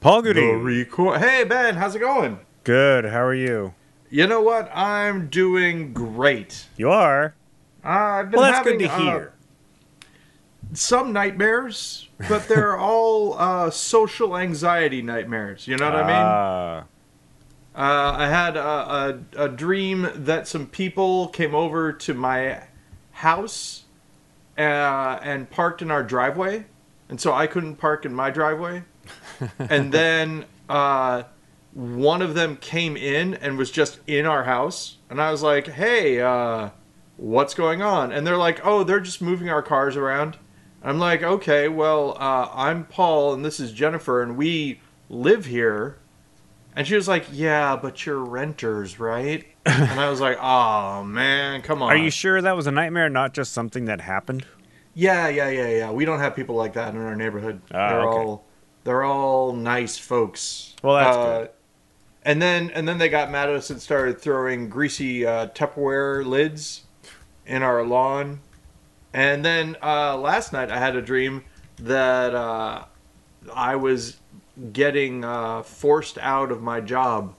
Paul, good The evening. Hey, Ben, how's it going? Good. How are you? You know what? I'm doing great. You are? I've been Well, that's good having to hear. some nightmares, but they're all social anxiety nightmares. You know what I mean? Ah. I had a dream that some people came over to my house and parked in our driveway, and so I couldn't park in my driveway. And then one of them came in and was just in our house, and I was like, "Hey, what's going on?" And they're like, "Oh, they're just moving our cars around." I'm like, "Okay, well, I'm Paul, and this is Jennifer, and we live here." And she was like, "Yeah, but you're renters, right?" And I was like, "Oh man, come Are you on." sure that was a nightmare, not just something that happened? Yeah. We don't have people like that in our neighborhood. Ah, okay. They're all nice folks. Well, that's good. And then they got mad at us and started throwing greasy Tupperware lids in our lawn. And then last night I had a dream that I was getting forced out of my job.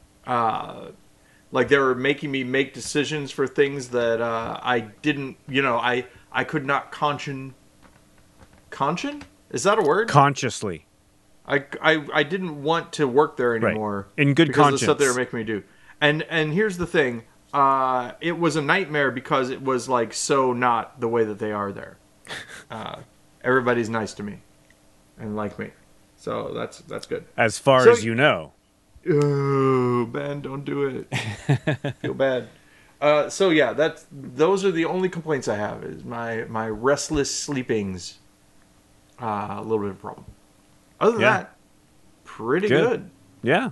Like they were making me make decisions for things that I didn't, I could not conscience? Is that a word? Consciously. I didn't want to work there Right. anymore In good because of the stuff they were conscience. making me do. And here's the thing, it was a nightmare because it was like so not the way that they are there. Everybody's nice to me and like me, so that's good. As far So, as you know. oh man, don't do it. Feel bad. So yeah, those are the only complaints I have is my restless sleepings. A little bit of a problem. Other than Yeah. that, pretty Good. good. Yeah.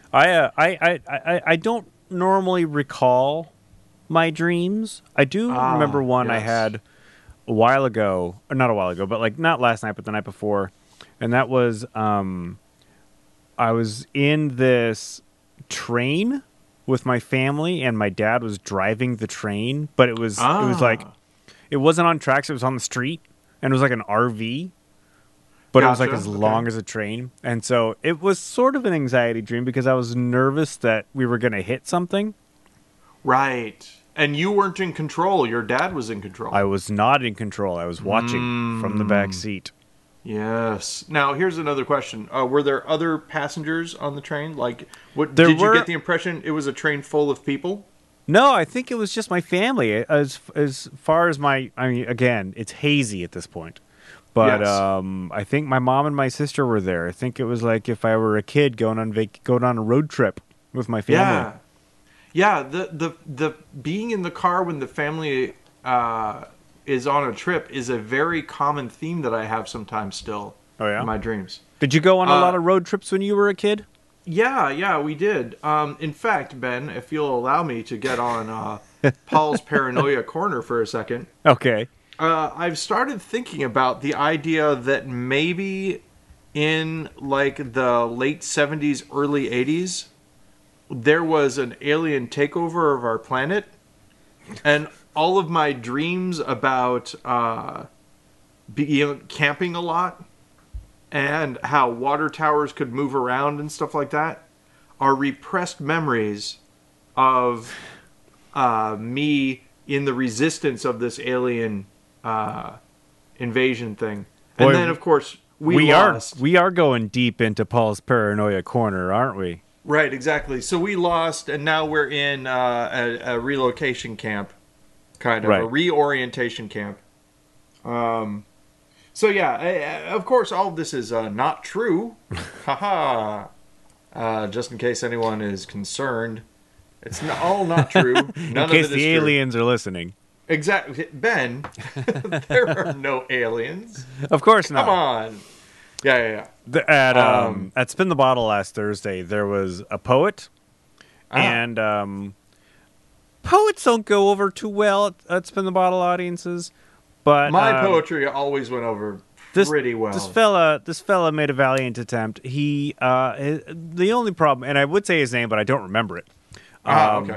I don't normally recall my dreams. I do remember one I Yes. had a while ago, or not a while ago, but like not last night, but the night before. And that was I was in this train with my family, and my dad was driving the train, but it was like Ah, it wasn't on tracks; it was on the street, and it was like an RV, but it was like gotcha. as Okay. long as a train, and so it was sort of an anxiety dream because I was nervous that we were going to hit something. Right. And you weren't in control. Your dad was in control. I was not in control; I was watching from the back Mm, seat. yes. Now, here's another question. Were there other passengers on the train? Like, what There did you get were the impression it was a train full of people? no, I think it was just my family. As far as I mean, again, it's hazy at this point. But Yes. I think my mom and my sister were there. I think it was like if I were a kid going on a road trip with my family. Yeah. Yeah, the being in the car when the family is on a trip is a very common theme that I have sometimes still Oh in yeah. my dreams. Did you go on a lot Uh, of road trips when you were a kid? yeah, we did. In fact, Ben, if you'll allow me to get on Paul's paranoia corner for a second, Okay. I've started thinking about the idea that maybe in like the late 70s, early 80s, there was an alien takeover of our planet, and all of my dreams about camping a lot and how water towers could move around and stuff like that are repressed memories of me in the resistance of this alien invasion thing. And then, Boy, of course, we we are lost. we are going deep into Paul's paranoia corner, aren't we? Right, exactly. So we lost, and now we're in a relocation camp, kind of a Right. reorientation camp. So yeah, of course, all of this is not true. Haha. Just in case anyone is concerned, it's all not true. In None of case it is the true. aliens are listening. Exactly, Ben. There are no aliens. Of course Come not. on. Yeah. At Spin the Bottle last Thursday, there was a poet, Ah, and poets don't go over too well at Spin the Bottle audiences. But my poetry always went over this pretty well. this fella made a valiant attempt. The only problem, and I would say his name, but I don't remember it. Okay.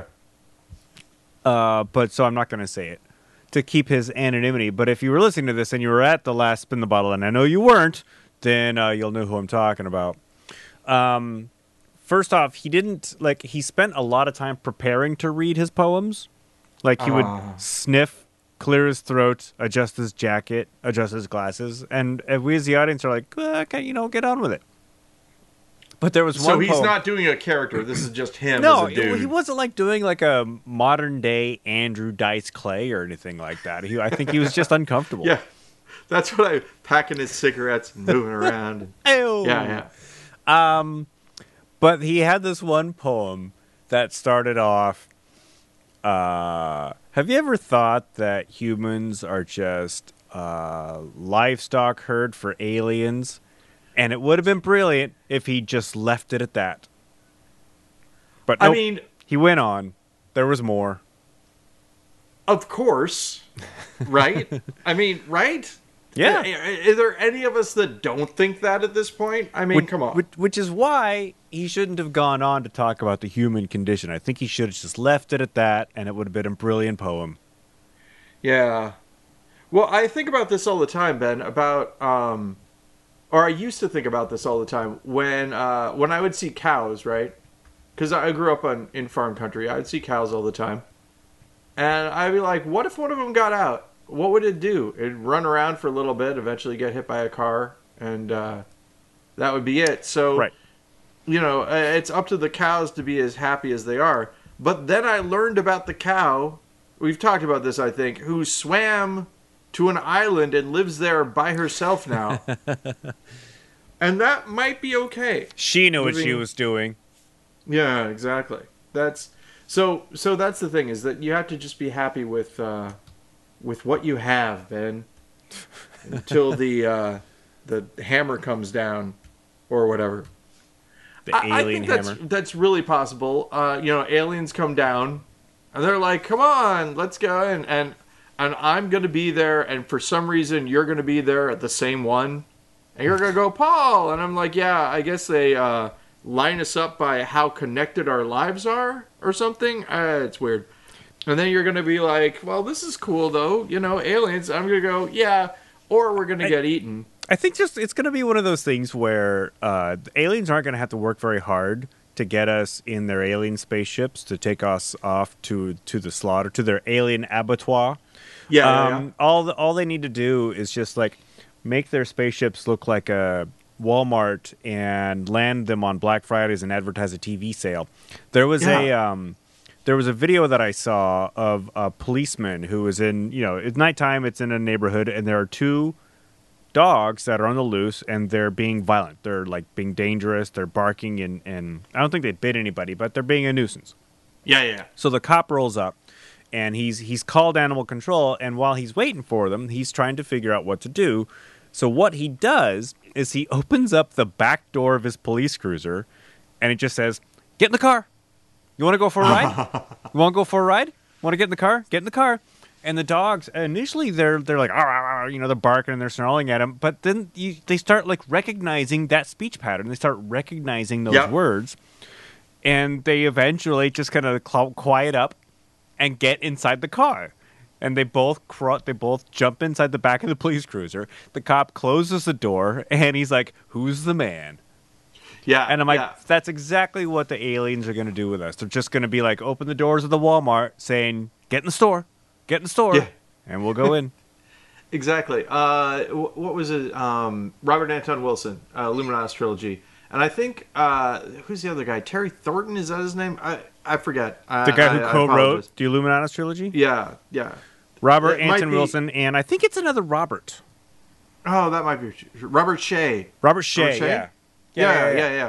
But so I'm not going to say it to keep his anonymity. But if you were listening to this and you were at the last Spin the Bottle, and I know you weren't, then you'll know who I'm talking about. First off, he didn't like. He spent a lot of time preparing to read his poems. Like he would sniff, clear his throat, adjust his jacket, adjust his glasses, and we as the audience are like, okay, get on with it. But there was one. So he's poem. not doing a character. This is just him. No, as a dude. he wasn't like doing like a modern day Andrew Dice Clay or anything like that. I think he was just uncomfortable. Yeah, that's what I packing his cigarettes, and moving around. Ew. Yeah. But he had this one poem that started off. Have you ever thought that humans are just livestock herd for aliens? And it would have been brilliant if he just left it at that. But nope, I mean, he went on. There was more. Of course, right? I mean, right? Yeah. Is there any of us that don't think that at this point? I mean, come on. Which is why he shouldn't have gone on to talk about the human condition. I think he should have just left it at that, and it would have been a brilliant poem. Yeah. Well, I think about this all the time, Ben, about, or I used to think about this all the time when I would see cows, right? Because I grew up in farm country. I would see cows all the time. And I'd be like, what if one of them got out? What would it do? It'd run around for a little bit, eventually get hit by a car, and that would be it. So, right. It's up to the cows to be as happy as they are. But then I learned about the cow, we've talked about this, I think, who swam to an island and lives there by herself now. And that might be okay. She knew what she was doing. Yeah, exactly. So that's the thing, is that you have to just be happy with what you have, Ben, until the hammer comes down, or whatever. The alien I think hammer. that's really possible. Aliens come down, and they're like, "Come on, let's go!" And I'm gonna be there, and for some reason, you're gonna be there at the same one, and you're gonna go, Paul, and I'm like, "Yeah, I guess they line us up by how connected our lives are, or something." It's weird. And then you're going to be like, well, this is cool, though. Aliens. I'm going to go, yeah, or we're going to get eaten. I think it's going to be one of those things where the aliens aren't going to have to work very hard to get us in their alien spaceships to take us off to the slaughter, to their alien abattoir. Yeah. All they need to do is just like make their spaceships look like a Walmart and land them on Black Fridays and advertise a TV sale. There was a video that I saw of a policeman who was in, it's nighttime, it's in a neighborhood, and there are two dogs that are on the loose, and they're being violent. They're, like, being dangerous. They're barking, and I don't think they bit anybody, but they're being a nuisance. Yeah. So the cop rolls up, and he's called animal control, and while he's waiting for them, he's trying to figure out what to do. So what he does is he opens up the back door of his police cruiser, and it just says, "Get in the car. You want to go for a ride? You want to go for a ride? Want to get in the car? Get in the car." And the dogs, initially, they're like, they're barking and they're snarling at him. But then they start, like, recognizing that speech pattern. They start recognizing those words. And they eventually just kind of quiet up and get inside the car. And they both jump inside the back of the police cruiser. The cop closes the door, and he's like, "Who's the man?" Yeah. And I'm like, that's exactly what the aliens are going to do with us. They're just going to be like, open the doors of the Walmart saying, "Get in the store. Get in the store." Yeah. And we'll go in. Exactly. What was it? Robert Anton Wilson, Illuminatus trilogy. And I think, who's the other guy? Terry Thornton, is that his name? I forget. The guy who co-wrote the Illuminatus trilogy? Yeah. Robert Anton Wilson, and I think it's another Robert. Oh, that might be Robert Shea. Robert Shea, yeah.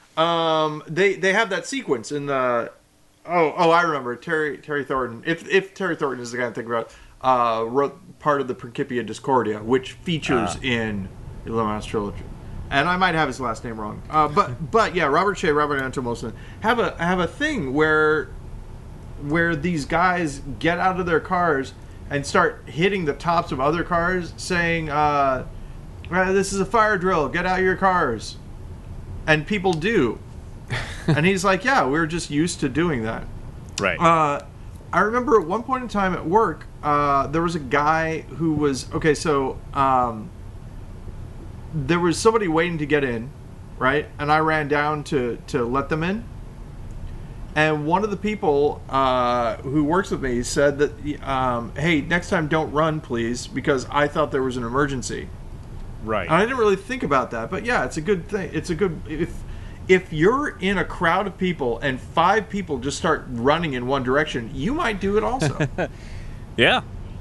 They have that sequence in the. Oh, I remember Terry Thornton. If Terry Thornton is the guy I'm thinking about, wrote part of the Principia Discordia, which features in the Illuminatus trilogy. And I might have his last name wrong. But yeah, Robert Shea, Robert Anton Wilson have a thing where these guys get out of their cars and start hitting the tops of other cars, saying, "This is a fire drill. Get out of your cars." And people do. And he's like, "Yeah, we're just used to doing that." Right. I remember at one point in time at work, there was a guy who was there was somebody waiting to get in, right? And I ran down to let them in. And one of the people who works with me said that, hey, next time don't run, please, because I thought there was an emergency. Right. And I didn't really think about that, but yeah, it's a good thing. It's a good if you're in a crowd of people and 5 people just start running in one direction, you might do it also. Yeah.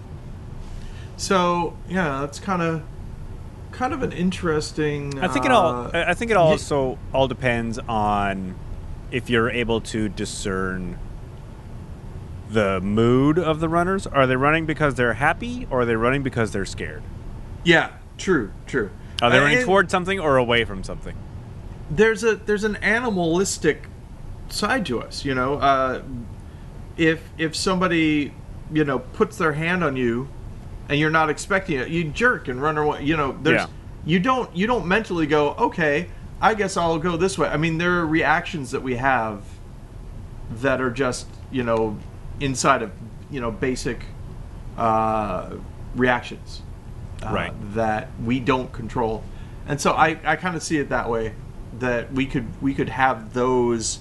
So yeah, that's kind of an interesting. I think it also all depends on if you're able to discern the mood of the runners. Are they running because they're happy, or are they running because they're scared? Yeah, true. Are they running toward something or away from something? There's an animalistic side to us, you know. If somebody, you know, puts their hand on you and you're not expecting it, you jerk and run away. You know, you don't mentally go, okay, I guess I'll go this way. I mean, there are reactions that we have that are just, you know, inside of, you know, basic reactions Right. that we don't control. And so I kind of see it that way, that we could have those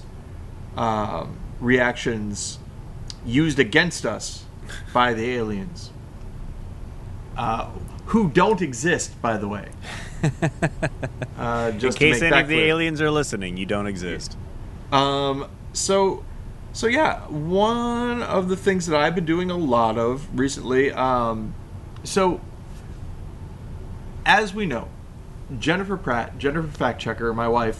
reactions used against us by the aliens, who don't exist, by the way. Just in case to make any that of the clear. aliens are listening, you don't exist. So yeah, one of the things that I've been doing a lot of recently. So as we know, Jennifer Fact Checker, my wife,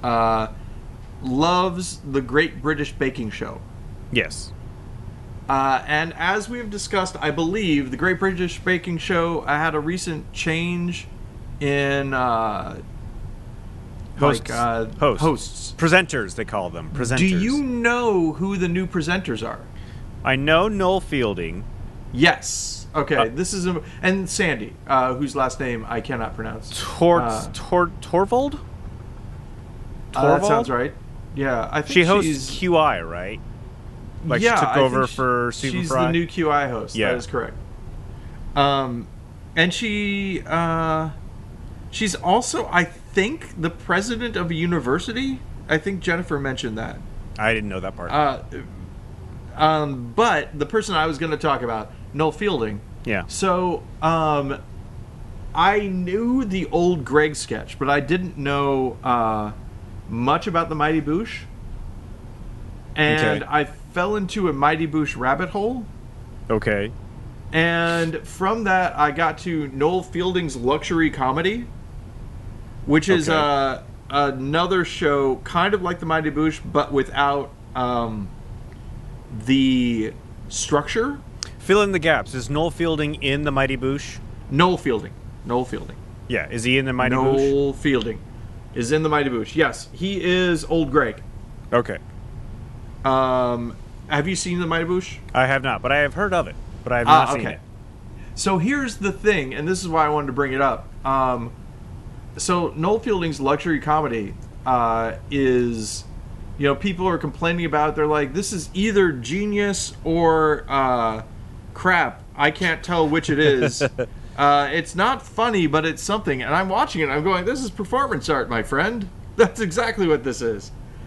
loves the Great British Baking Show. Yes. And as we have discussed, I believe the Great British Baking Show had a recent change in Hosts. hosts. Presenters, they call them. Presenters. Do you know who the new presenters are? I know Noel Fielding. Yes. Okay. This is and Sandy, whose last name I cannot pronounce. Torvald? That sounds right. Yeah, I think She hosts QI, right? Like, yeah, she took I over think for Stephen she's Fry. the new QI host. Yeah. That is correct. And she's also, I think, the president of a university. I think Jennifer mentioned that. I didn't know that part. But the person I was going to talk about, Noel Fielding. Yeah. So, I knew the old Greg sketch, but I didn't know much about the Mighty Boosh. And Okay. I fell into a Mighty Boosh rabbit hole. Okay. And from that, I got to Noel Fielding's Luxury Comedy, which is Okay. another show kind of like the Mighty Boosh, but without the structure. Fill in the gaps. Is Noel Fielding in the Mighty Boosh? Noel Fielding. Yeah. Is he in the Mighty Boosh? Noel Fielding is in the Mighty Boosh. Yes, he is Old Greg. Okay. Have you seen the Mighty Boosh? I have not, but I have heard of it. But I have not seen okay. it. So here's the thing, and this is why I wanted to bring it up. So Noel Fielding's Luxury Comedy is, you know, people are complaining about it. They're like, this is either genius or crap. I can't tell which it is. It's not funny, but it's something. And I'm watching it, and I'm going, this is performance art, my friend. That's exactly what this is.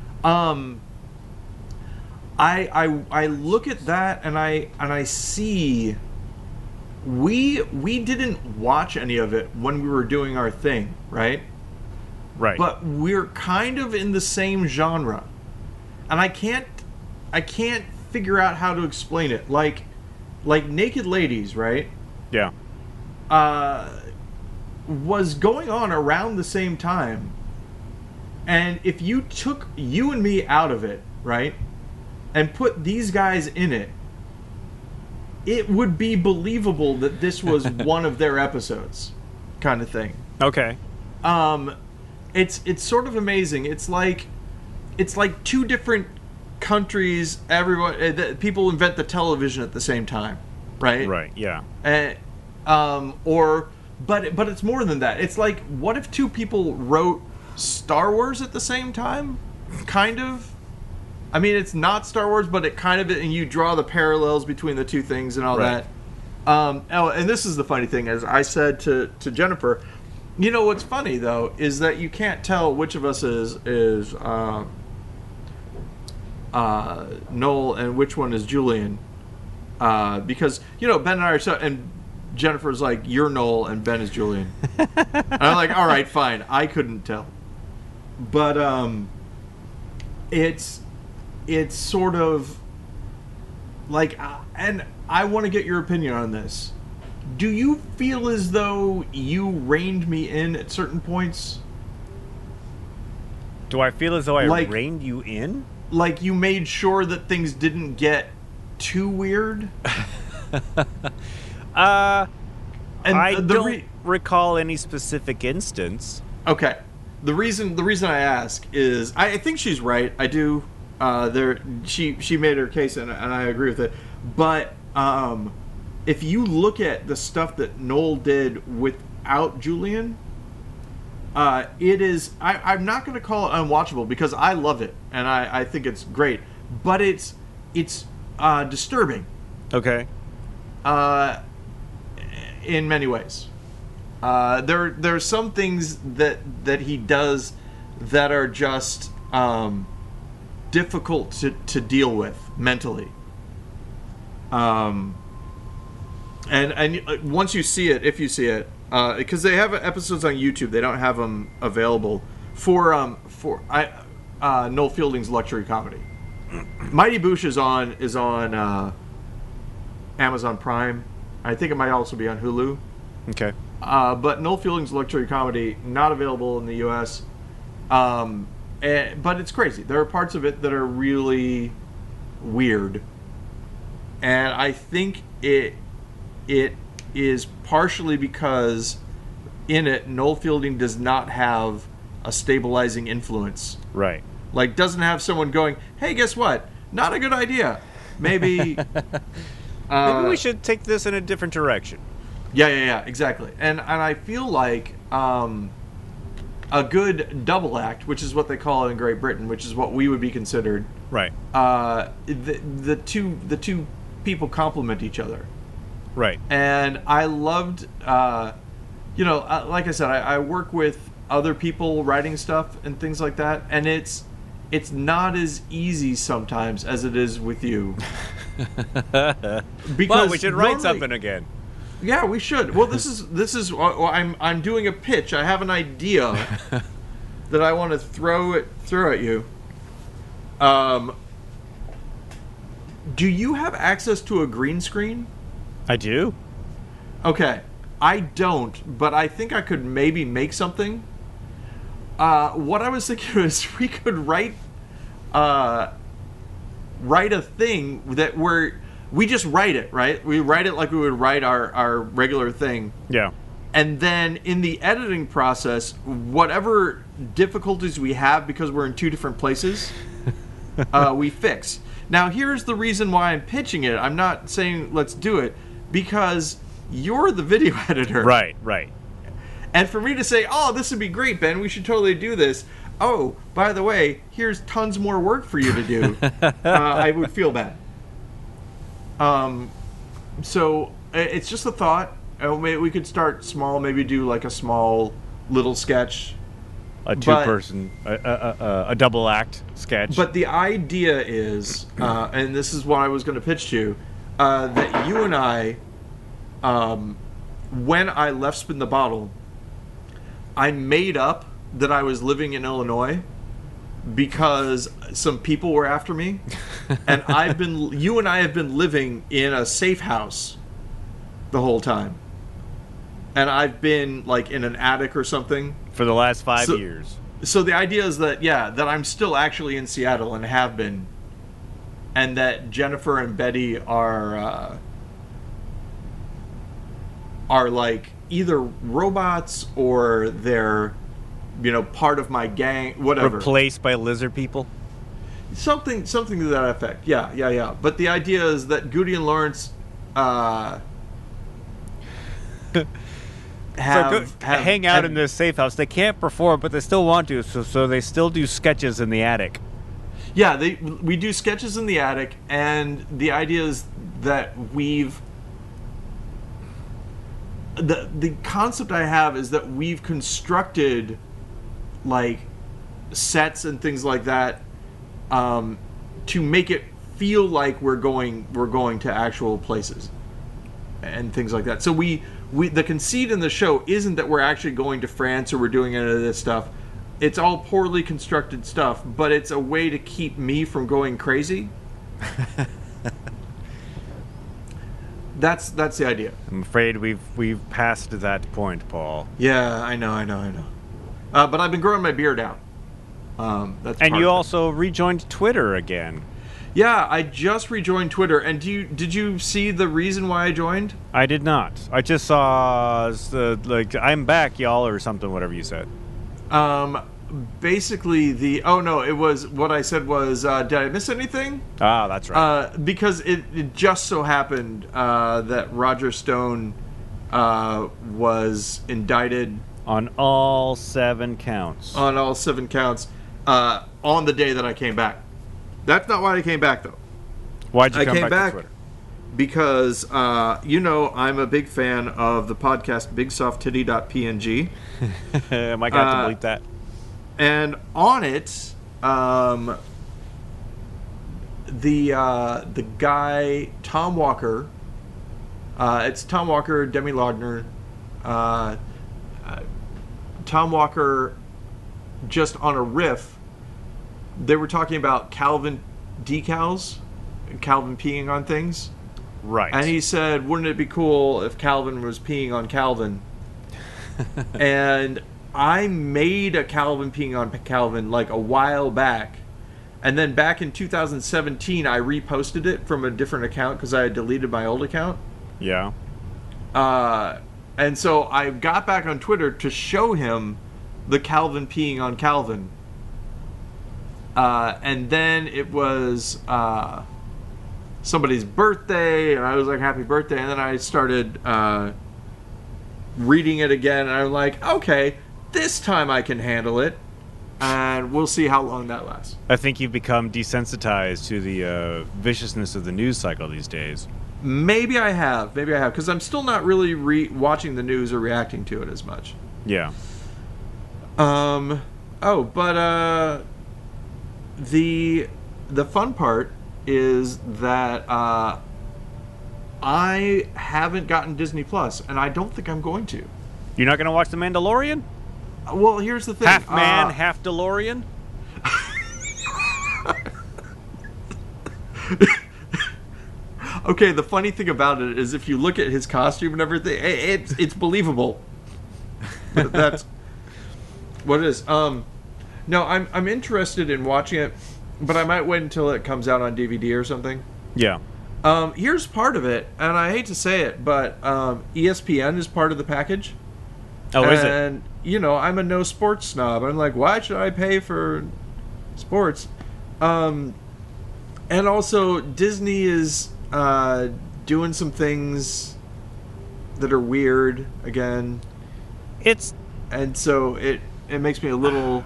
I look at that and I see we didn't watch any of it when we were doing our thing, right? Right. But we're kind of in the same genre. And I can't figure out how to explain it. Like Naked Ladies, right? Yeah. Was going on around the same time. And if you took you and me out of it, right? And put these guys in it, it would be believable that this was one of their episodes, kind of thing. Okay. It's sort of amazing. It's like two different countries. Everyone, people invent the television at the same time, right? Right. Yeah. But it's more than that. It's like, what if two people wrote Star Wars at the same time? Kind of. I mean, it's not Star Wars, but it kind of, and you draw the parallels between the two things and all Right. that. And this is the funny thing, as I said to Jennifer, You know what's funny though is that you can't tell which of us is Noel and which one is Julian, because Ben and I are and Jennifer's like, you're Noel and Ben is Julian. And I'm like, all right, fine. I couldn't tell, but it's sort of like, and I want to get your opinion on this. Do you feel as though you reined me in at certain points? Do I feel as though I Like- reined you in? Like you made sure that things didn't get too weird? I And don't recall any specific instance. Okay. The reason I ask is I think she's right. I do. She made her case and I agree with it. But if you look at the stuff that Noel did without Julian, it is. I'm not going to call it unwatchable because I love it and I think it's great. But it's disturbing. Okay. In many ways. There are some things that he does that are just difficult to deal with mentally. And once you see it, if you see it, because they have episodes on YouTube, they don't have them available for Noel Fielding's Luxury Comedy. Mighty Boosh is on Amazon Prime. I think it might also be on Hulu. Okay. But Noel Fielding's Luxury Comedy, not available in the U.S. But it's crazy. There are parts of it that are really weird. And I think it is partially because in it, Noel Fielding does not have a stabilizing influence. Right. Like, doesn't have someone going, hey, guess what? Not a good idea. Maybe... Maybe we should take this in a different direction. Yeah, exactly. And I feel like a good double act, which is what they call it in Great Britain, which is what we would be considered. Right. The two people complement each other. Right. And I loved, like I said, I work with other people writing stuff and things like that, and it's not as easy sometimes as it is with you. Because well, we should write something again. Yeah, we should. Well, this is. I'm doing a pitch. I have an idea that I want to throw at you. Do you have access to a green screen? I do. Okay, I don't, but I think I could maybe make something. What I was thinking is we could write a thing that we just write it, right? We write it like we would write our regular thing. Yeah. And then in the editing process, whatever difficulties we have because we're in two different places, we fix. Now, here's the reason why I'm pitching it. I'm not saying let's do it because you're the video editor. Right. And for me to say, oh, this would be great, Ben, we should totally do this. Oh, by the way, here's tons more work for you to do. I would feel bad. So it's just a thought. Maybe we could start small, maybe do like a small little sketch. A two-person, a double act sketch. But the idea is, and this is what I was going to pitch to you, that you and I, when I left Spin the Bottle, I made up that I was living in Illinois because some people were after me, and you and I have been living in a safe house the whole time, and I've been like in an attic or something for the last 5 years. So the idea is that that I'm still actually in Seattle and have been, and that Jennifer and Betty are like either robots or they're part of my gang, whatever. Replaced by lizard people? Something to that effect. Yeah. But the idea is that Goody and Lawrence hang out in this safe house. They can't perform, but they still want to, so they still do sketches in the attic. Yeah, we do sketches in the attic, and the idea is that the concept I have is that we've constructed like sets and things like that to make it feel like we're going to actual places and things like that. So we the conceit in the show isn't that we're actually going to France or we're doing any of this stuff. It's all poorly constructed stuff, but it's a way to keep me from going crazy. That's the idea. I'm afraid we've passed that point, Paul. Yeah, I know. But I've been growing my beard out. That's and part you of it. also rejoined Twitter again. Yeah, I just rejoined Twitter. And did you see the reason why I joined? I did not. I just saw I'm back, y'all, or something, whatever you said. Basically it was what I said was, did I miss anything? Ah, that's right. Because it just so happened that Roger Stone was indicted on all 7 counts. On all 7 counts on the day that I came back. That's not why I came back, though. Why'd you come back to Twitter? Because, I'm a big fan of the podcast BigSoftTitty.png. Am I going to bleep that? And on it, the guy, Tom Walker, it's Tom Walker, Demi Lardner, Tom Walker, just on a riff, they were talking about Calvin decals, Calvin peeing on things. Right. And he said, wouldn't it be cool if Calvin was peeing on Calvin? And I made a Calvin peeing on Calvin like a while back. And then back in 2017, I reposted it from a different account because I had deleted my old account. Yeah. And so I got back on Twitter to show him the Calvin peeing on Calvin. And then it was somebody's birthday, and I was like, happy birthday. And then I started reading it again, and I'm like, okay, this time I can handle it. And we'll see how long that lasts. I think you've become desensitized to the viciousness of the news cycle these days. Maybe I have, because I'm still not really watching the news or reacting to it as much. Yeah. The fun part is that I haven't gotten Disney Plus, and I don't think I'm going to. You're not going to watch The Mandalorian? Well, here's the thing. Half man, half DeLorean? Okay, the funny thing about it is if you look at his costume and everything, it's believable. That's what it is. No, I'm interested in watching it, but I might wait until it comes out on DVD or something. Yeah. Here's part of it, and I hate to say it, but ESPN is part of the package. Oh, is it? And, I'm a no sports snob. I'm like, why should I pay for sports? And also, Disney is doing some things that are weird again. And so it makes me a little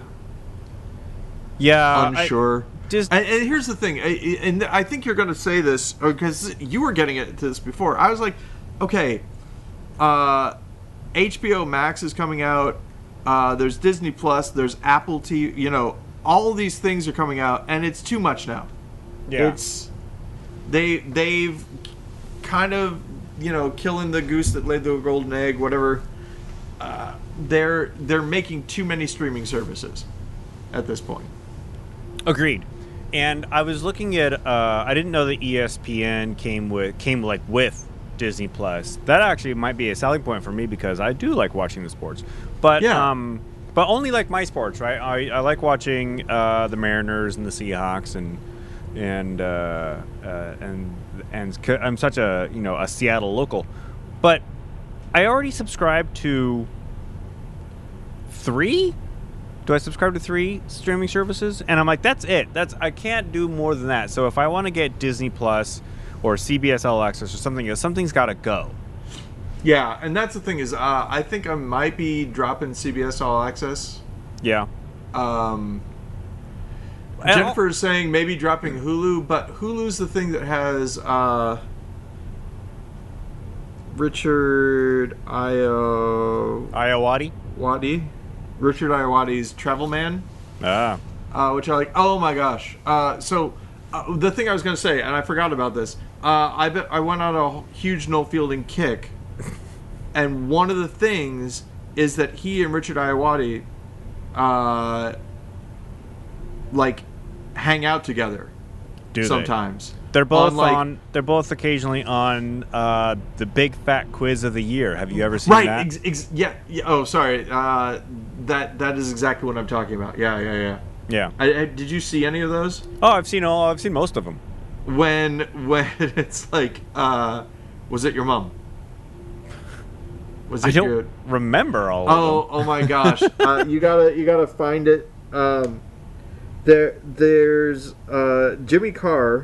unsure. And here's the thing, and I think you're going to say this because you were getting at this before. I was like, okay, HBO Max is coming out. There's Disney Plus. There's Apple TV. All these things are coming out, and it's too much now. Yeah. They've kind of killing the goose that laid the golden egg. Whatever. They're making too many streaming services at this point. Agreed. And I was looking at I didn't know that ESPN came with Disney Plus. That actually might be a selling point for me because I do like watching the sports. But but only like my sports, right? I like watching the Mariners and the Seahawks and I'm such a Seattle local. But I already subscribed to 3? Do I subscribe to 3 streaming services? And I'm like, that's it. I can't do more than that. So if I want to get Disney Plus or CBS All Access or something else, something's got to go. Yeah, and that's the thing is, I think I might be dropping CBS All Access. Yeah. Jennifer is saying maybe dropping Hulu, but Hulu's the thing that has Richard Iowati. Iowati? Richard Iowati's Travel Man. Ah. Which I like. Oh my gosh. The thing I was going to say, and I forgot about this. I went on a huge Noel Fielding kick, and one of the things is that he and Richard Iowati, like, hang out together. Do sometimes. They're both they're both occasionally on the Big Fat Quiz of the Year. Have you ever seen that? Right. Yeah. Oh, sorry. That is exactly what I'm talking about. Yeah. Yeah. Did you see any of those? Oh, I've seen most of them. When it's like, was it your mom? Was it I don't remember all of them. Oh my gosh! You gotta find it. There's Jimmy Carr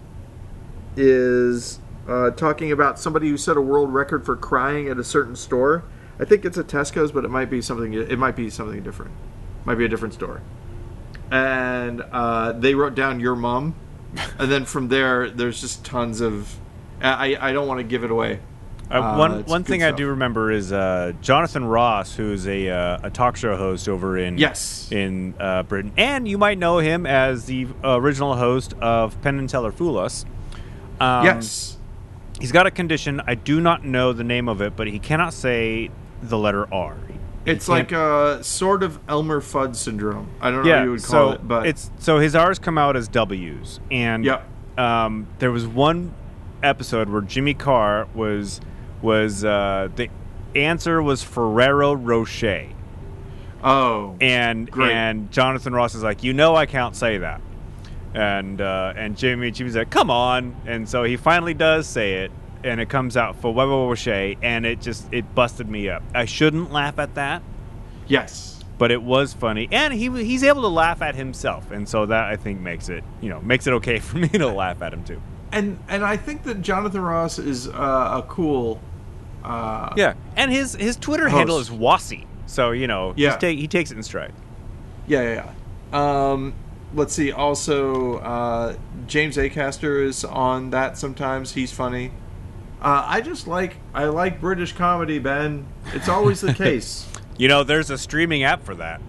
is talking about somebody who set a world record for crying at a certain store. I think it's a Tesco's, but it might be something. It might be something different. Might be a different store. And they wrote down your mom, and then from there's just tons of. I don't want to give it away. One thing I do remember is Jonathan Ross, who's a talk show host over in Britain, and you might know him as the original host of Penn and Teller Fool Us. Yes, he's got a condition. I do not know the name of it, but he cannot say the letter R. It's like a sort of Elmer Fudd syndrome. I don't know what you would call it, but so his R's come out as W's, and there was one episode where Jimmy Carr was the answer was Ferrero Rocher. Oh, and great. And Jonathan Ross is like, I can't say that, and Jimmy's like, come on, and so he finally does say it. And it comes out Ferrero Rocher, and it busted me up. I shouldn't laugh at that. Yes, but it was funny, and he's able to laugh at himself, and so that I think makes it okay for me to laugh at him too. And I think that Jonathan Ross is a cool. And his Twitter handle is Wassy, so he takes it in stride. Yeah. Let's see. Also, James Acaster is on that sometimes. He's funny. I like British comedy, Ben. It's always the case. There's a streaming app for that.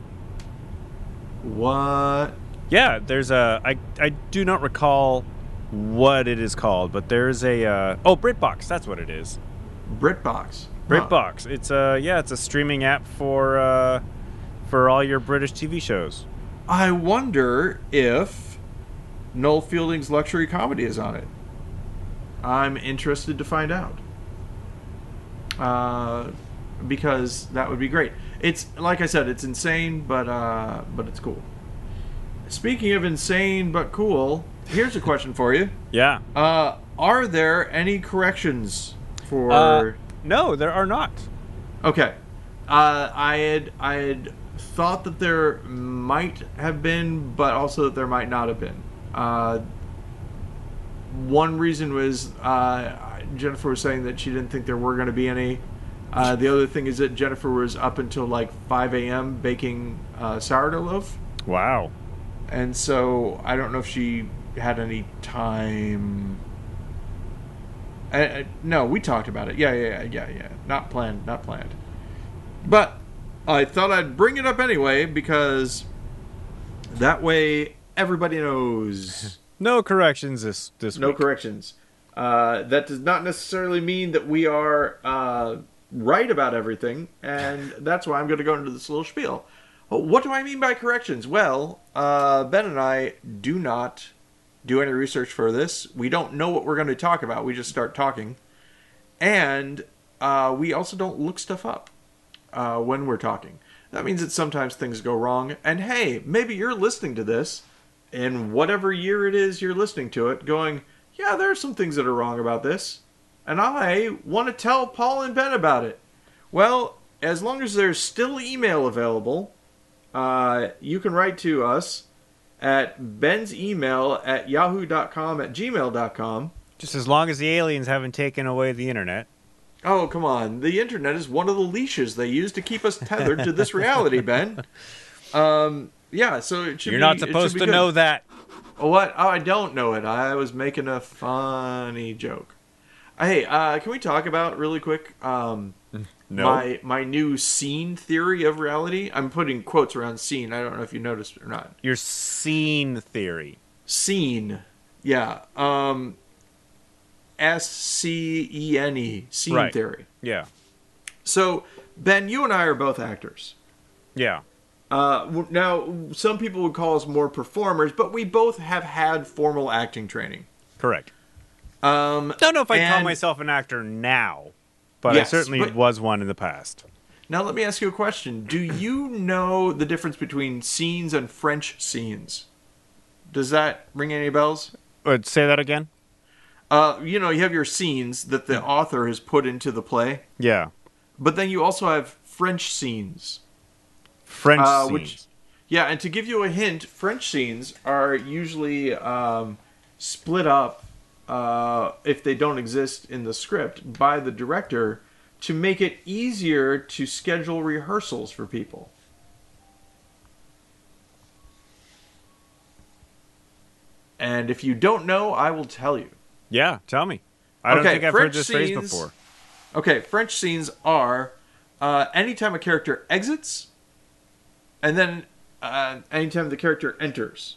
What? Yeah, there's I do not recall what it is called, but there's a BritBox. That's what it is. BritBox. BritBox. It's a streaming app for all your British TV shows. I wonder if Noel Fielding's Luxury Comedy is on it. I'm interested to find out. Because that would be great. It's like I said, it's insane, but it's cool. Speaking of insane but cool, here's a question for you. Yeah. Are there any corrections for? No, there are not. Okay. I had thought that there might have been, but also that there might not have been. One reason was Jennifer was saying that she didn't think there were going to be any. The other thing is that Jennifer was up until like 5 a.m. baking sourdough loaf. Wow. And so I don't know if she had any time. No, we talked about it. Yeah. Not planned. But I thought I'd bring it up anyway because that way everybody knows. No corrections this No week. corrections. That does not necessarily mean that we are right about everything, and that's why I'm going to go into this little spiel. What do I mean by corrections? Well, Ben and I do not do any research for this. We don't know what we're going to talk about. We just start talking. And we also don't look stuff up when we're talking. That means that sometimes things go wrong. And hey, maybe you're listening to this in whatever year it is you're listening to it, going, yeah, there are some things that are wrong about this. And I want to tell Paul and Ben about it. Well, as long as there's still email available, you can write to us at Ben's email at yahoo.com at gmail.com. Just as long as the aliens haven't taken away the internet. Oh, come on. The internet is one of the leashes they use to keep us tethered to this reality, Ben. Yeah, so it should You're not supposed to know that. What? Oh, I don't know it. I was making a funny joke. Hey, can we talk about really quick No. my new scene theory of reality? I'm putting quotes around scene. I don't know if you noticed or not. Your scene theory. Scene, yeah. SCENE, scene Right. theory. Yeah. So Ben, you and I are both actors. Yeah. Now, some people would call us more performers, but we both have had formal acting training. Correct. Don't know if I'd call And myself an actor now, but I yes, certainly but was one in the past. now let me ask you a question. Do you know the difference between scenes and French scenes? Does that ring any bells? Say that again? You know, you have your scenes that the author has put into the play, Yeah. but then you also have French scenes. French scenes. Which, yeah, and to give you a hint, French scenes are usually split up, if they don't exist in the script, by the director to make it easier to schedule rehearsals for people. And if you don't know, I will tell you. Yeah, tell me. I don't Okay, think I've heard French this phrase scenes- before. Okay, French scenes are anytime a character exits, and then anytime the character enters.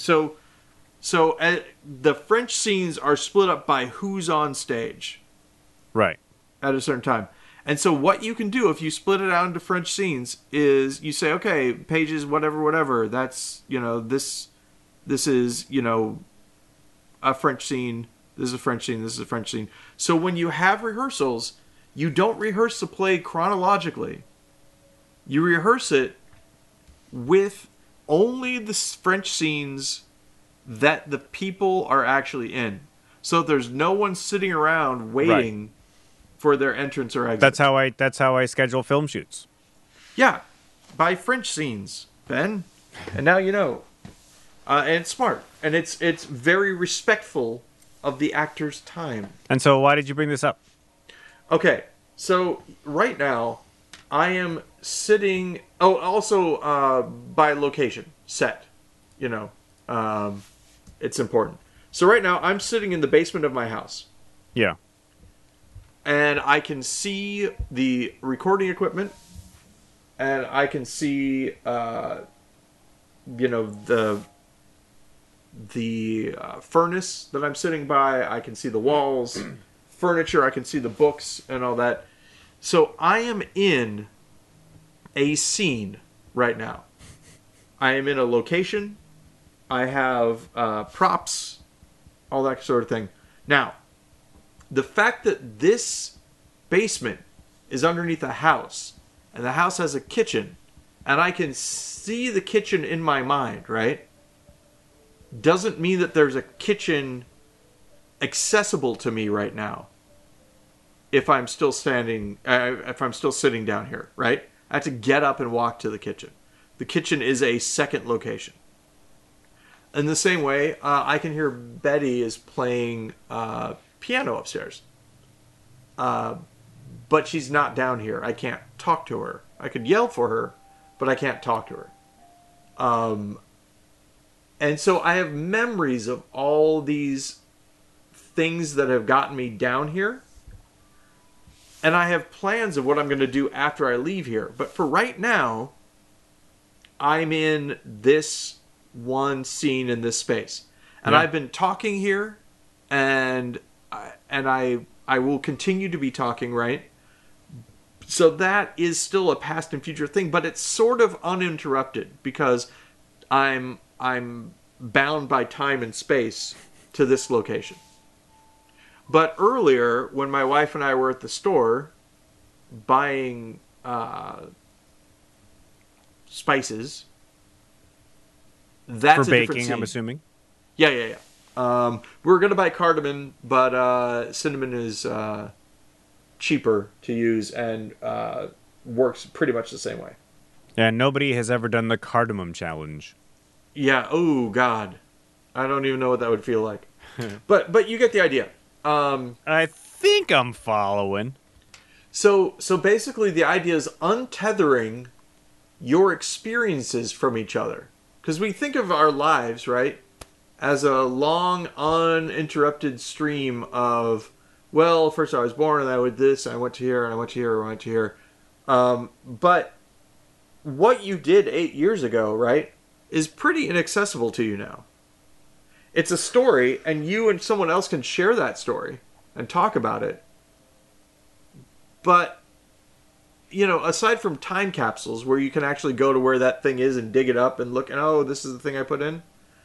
So the French scenes are split up by who's on stage Right. at a certain time. And so what you can do if you split it out into French scenes is you say, okay, pages, whatever, that's, this is, a French scene, this is a French scene, this is a French scene. So when you have rehearsals, you don't rehearse the play chronologically. You rehearse it with only the French scenes that the people are actually in. So there's no one sitting around waiting for their entrance or exit. That's how I schedule film shoots. Yeah, by French scenes, Ben. And now you know. And it's smart. And it's very respectful of the actor's time. And so why did you bring this up? Okay, so right now, I am sitting... Oh, also by location, set. It's important. So right now, I'm sitting in the basement of my house. Yeah. And I can see the recording equipment. And I can see, the furnace that I'm sitting by. I can see the walls, furniture. I can see the books and all that. So I am in a scene right now. I am in a location. I have props, all that sort of thing. Now, the fact that this basement is underneath a house, and the house has a kitchen, and I can see the kitchen in my mind, right? Doesn't mean that there's a kitchen accessible to me right now. If I'm still sitting down here, right? I have to get up and walk to the kitchen. The kitchen is a second location. In the same way, I can hear Betty is playing piano upstairs. But she's not down here. I can't talk to her. I could yell for her, but I can't talk to her. And so I have memories of all these things that have gotten me down here. And I have plans of what I'm going to do after I leave here. But for right now, I'm in this one scene in this space. And Yeah. I've been talking here, and I will continue to be talking, right? So that is still a past and future thing, but it's sort of uninterrupted because I'm bound by time and space to this location. But earlier, when my wife and I were at the store buying spices, that's For a different baking, scene. I'm assuming. Yeah. We were going to buy cardamom, but cinnamon is cheaper to use and works pretty much the same way. Yeah, nobody has ever done the cardamom challenge. Yeah, oh God. I don't even know what that would feel like. But you get the idea. I think I'm following. So basically the idea is untethering your experiences from each other. Because we think of our lives, right, as a long, uninterrupted stream of well, first I was born and I went this, and I went to here, and I went to here, and I went to here. But what you did 8 years ago, right, is pretty inaccessible to you now. It's a story, and you and someone else can share that story and talk about it. But, you know, aside from time capsules where you can actually go to where that thing is and dig it up and look, and oh, this is the thing I put in,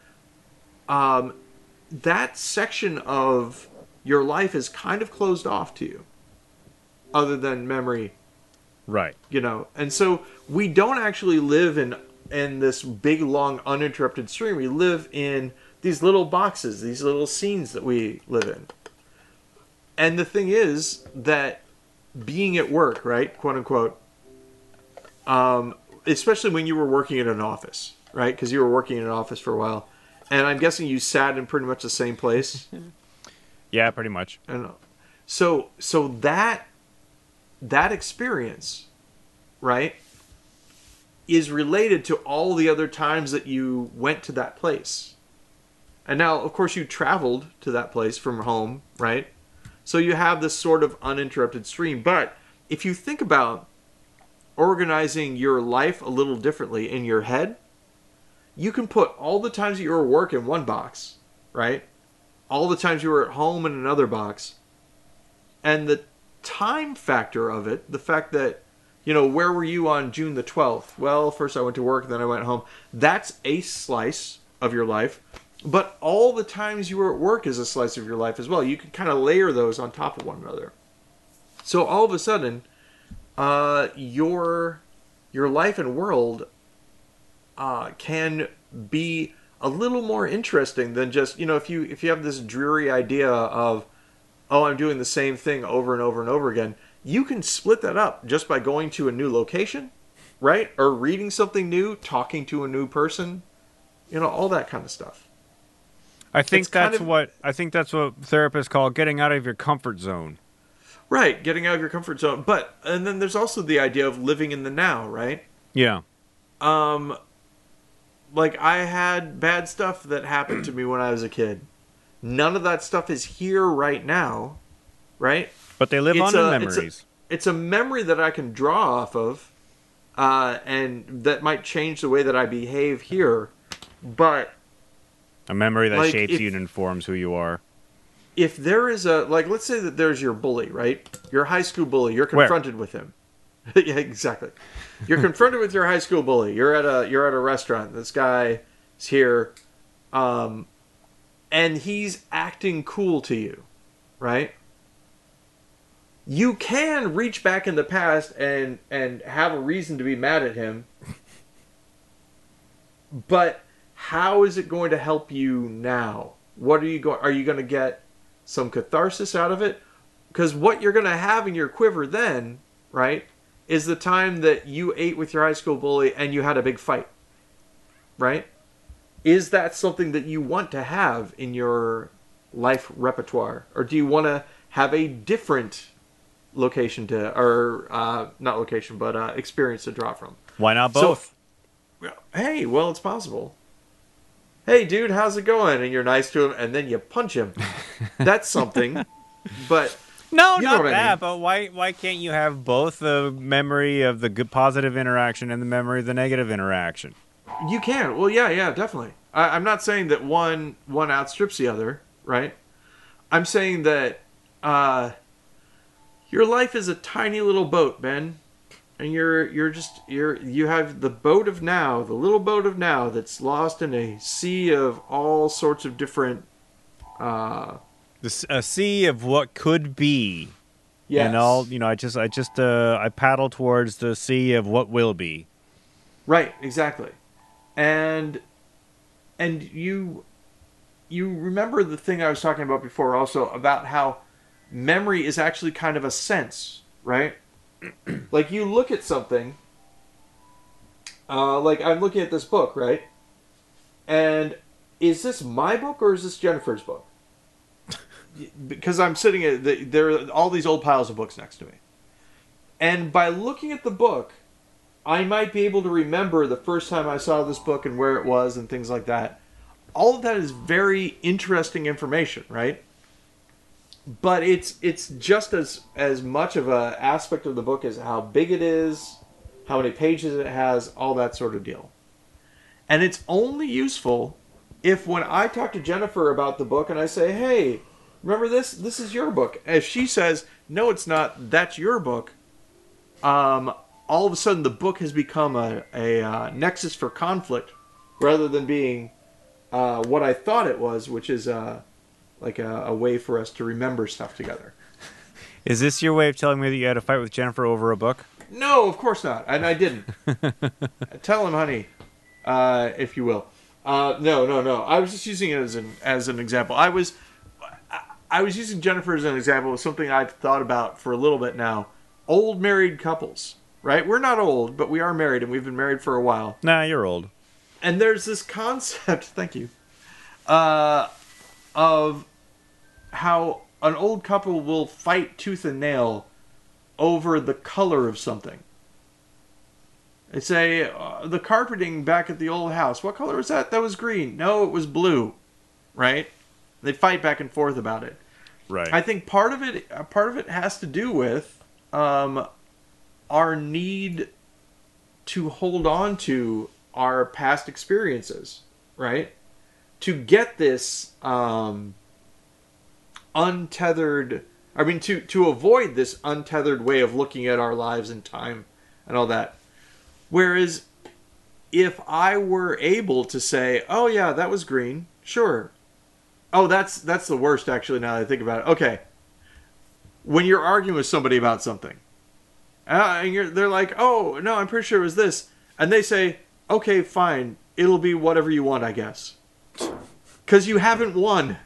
that section of your life is kind of closed off to you, other than memory, Right. you know. And so we don't actually live in this big, long, uninterrupted stream. We live in these little boxes, these little scenes that we live in. And the thing is that being at work, right, quote unquote, especially when you were working in an office, right, because you were working in an office for a while, and I'm guessing you sat in pretty much the same place. Yeah, pretty much. I don't know. So that experience, right, is related to all the other times that you went to that place. And now, of course, you traveled to that place from home, right? So you have this sort of uninterrupted stream. But if you think about organizing your life a little differently in your head, you can put all the times that you were at work in one box, right? All the times you were at home in another box. And the time factor of it, the fact that, you know, where were you on June the 12th? Well, first I went to work, then I went home. That's a slice of your life. But all the times you were at work is a slice of your life as well. You can kind of layer those on top of one another. So all of a sudden, your life and world can be a little more interesting than just, you know, if you have this dreary idea of, oh, I'm doing the same thing over and over and over again, you can split that up just by going to a new location, right? Or reading something new, talking to a new person, you know, all that kind of stuff. I think that's what therapists call getting out of your comfort zone. Right, getting out of your comfort zone. But and then there's also the idea of living in the now, right? Yeah. Like I had bad stuff that happened to me when I was a kid. None of that stuff is here right now, right? But they live on in memories. It's a memory that I can draw off of, and that might change the way that I behave here. But a memory that like shapes you and informs who you are. If there is let's say that there's your bully, right? Your high school bully. You're confronted with him. Yeah, exactly. You're confronted with your high school bully. You're at a restaurant. This guy is here, and he's acting cool to you, right? You can reach back in the past and have a reason to be mad at him, but how is it going to help you now? What are you going to get some catharsis out of it? Because what you're going to have in your quiver then, right, is the time that you ate with your high school bully and you had a big fight, right? Is that something that you want to have in your life repertoire? Or do you want to have a different location not location, but experience to draw from? Why not both? So, hey, well, it's possible. Hey, dude, how's it going? And you're nice to him, and then you punch him. That's something. But no, you not know that. I mean. But why can't you have both the memory of the good positive interaction and the memory of the negative interaction? You can. Well, yeah, definitely. I'm not saying that one outstrips the other, right? I'm saying that your life is a tiny little boat, Ben. And you have the boat of now, the little boat of now that's lost in a sea of all sorts of different a sea of what could be. Yes. And all, you know, I paddle towards the sea of what will be. Right, exactly. And you remember the thing I was talking about before also about how memory is actually kind of a sense, right? Like you look at something, like I'm looking at this book, right? And is this my book or is this Jennifer's book? Because I'm sitting at there are all these old piles of books next to me. And by looking at the book, I might be able to remember the first time I saw this book and where it was and things like that. All of that is very interesting information, right? but it's just as much of a aspect of the book as how big it is, how many pages it has, all that sort of deal. And it's only useful if when I talk to Jennifer about the book and I say, "Hey, remember this? This is your book." If she says, "No, it's not. That's your book," all of a sudden the book has become a nexus for conflict rather than being what I thought it was, which is like a way for us to remember stuff together. Is this your way of telling me that you had a fight with Jennifer over a book? No, of course not, and I didn't. Tell him, honey, if you will. No. I was just using it as an example. I was using Jennifer as an example of something I've thought about for a little bit now. Old married couples, right? We're not old, but we are married, and we've been married for a while. Nah, you're old. And there's this concept, thank you, of how an old couple will fight tooth and nail over the color of something. They say, the carpeting back at the old house, what color was that? That was green. No, it was blue, right? They fight back and forth about it. Right. I think part of it has to do with our need to hold on to our past experiences, right? To get this untethered, to avoid this untethered way of looking at our lives and time and all that. Whereas if I were able to say, "Oh yeah, that was green," sure. Oh, that's the worst actually now that I think about it. Okay. When you're arguing with somebody about something, and they're like, "Oh, no, I'm pretty sure it was this." And they say, "Okay, fine. It'll be whatever you want, I guess." Cuz you haven't won.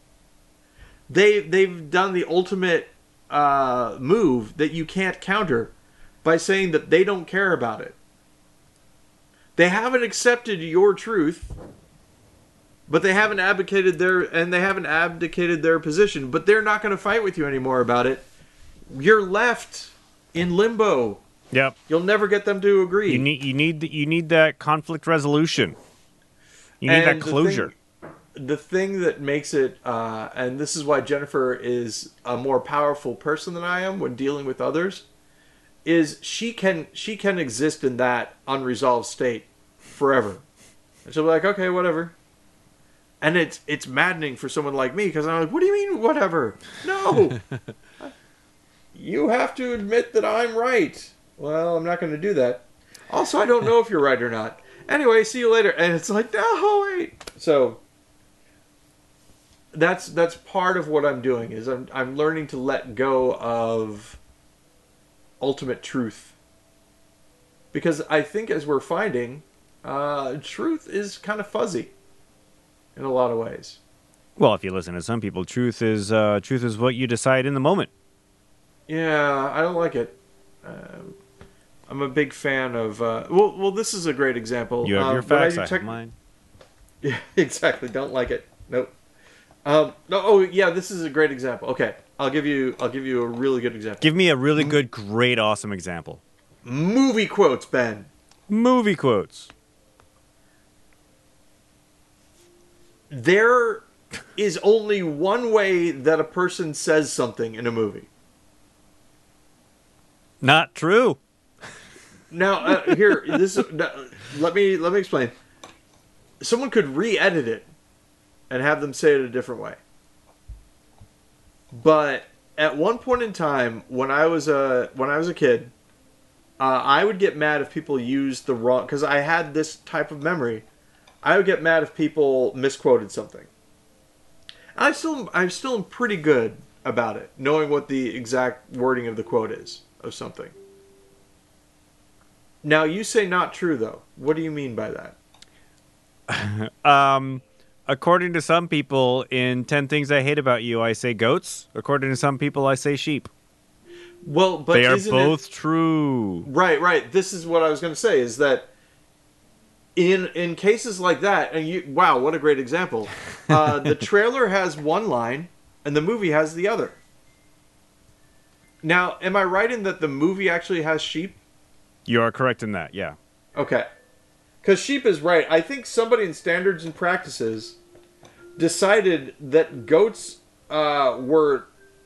They've done the ultimate move that you can't counter by saying that they don't care about it. They haven't accepted your truth, but they haven't abdicated their position, but they're not going to fight with you anymore about it. You're left in limbo. Yep. You'll never get them to agree. You need that conflict resolution. You need that closure. The thing that makes it, and this is why Jennifer is a more powerful person than I am when dealing with others, is she can exist in that unresolved state forever. And she'll be like, "Okay, whatever." And it's maddening for someone like me because I'm like, "What do you mean, whatever? No, you have to admit that I'm right." Well, I'm not going to do that. Also, I don't know if you're right or not. Anyway, see you later. And it's like, no, wait. So that's part of what I'm doing is I'm learning to let go of ultimate truth. Because I think as we're finding, truth is kind of fuzzy in a lot of ways. Well, if you listen to some people, truth is what you decide in the moment. Yeah, I don't like it. I'm a big fan of. Well, this is a great example. You have your facts, I have mine. Yeah, exactly. Don't like it. Nope. No. Oh, yeah. This is a great example. Okay, I'll give you a really good example. Give me a really good, great, awesome example. Movie quotes, Ben. Movie quotes. There is only one way that a person says something in a movie. Not true. Now, here, let me explain. Someone could re-edit it and have them say it a different way. But at one point in time, when I was a kid, I would get mad if people used the wrong, because I had this type of memory. I would get mad if people misquoted something. I'm still pretty good about it, knowing what the exact wording of the quote is of something. Now, you say not true, though. What do you mean by that? According to some people, in 10 Things I Hate About You, I say goats. According to some people, I say sheep. Well, but they are both true. Right. This is what I was going to say, is that in cases like that, and wow, what a great example. The trailer has one line, and the movie has the other. Now, am I right in that the movie actually has sheep? You are correct in that, yeah. Okay. Because sheep is right. I think somebody in Standards and Practices decided that goats were